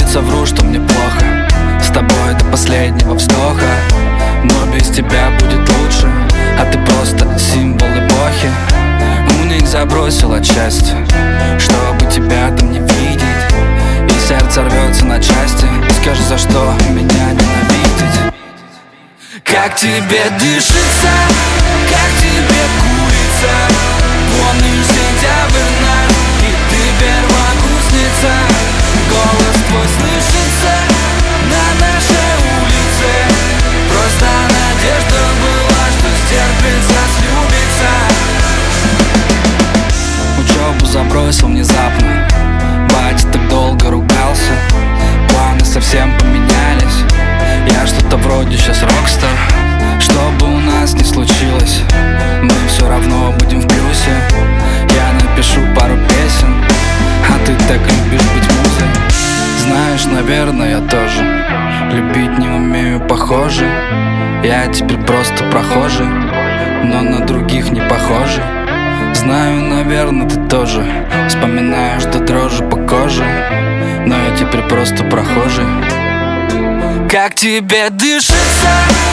Может, совру, что мне плохо с тобой до последнего вздоха, но без тебя будет лучше, а ты просто символ эпохи. Уник забросил от счастья, чтобы тебя там не видеть, и сердце рвется на части. Скажи, за что меня ненавидеть? Как тебе дышится, как тебе курица? Помнишь сентябрь наш, и ты первокурсница. Голос твой слышится на нашей улице. Просто надежда была, что стерпится, слюбится. Учебу забросил внезапно, батя так долго ругался, планы совсем поменялись. Я что-то вроде сейчас рокстар. Что бы у нас ни случилось, мы все равно будем в плюсе. Я напишу пару песен, а ты так любишь быть музой. Знаешь, наверное, я тоже любить не умею, похоже. Я теперь просто прохожий, но на других не похожий. Знаю, наверное, ты тоже вспоминаешь до дрожи по коже, но я теперь просто прохожий. Как тебе дышится?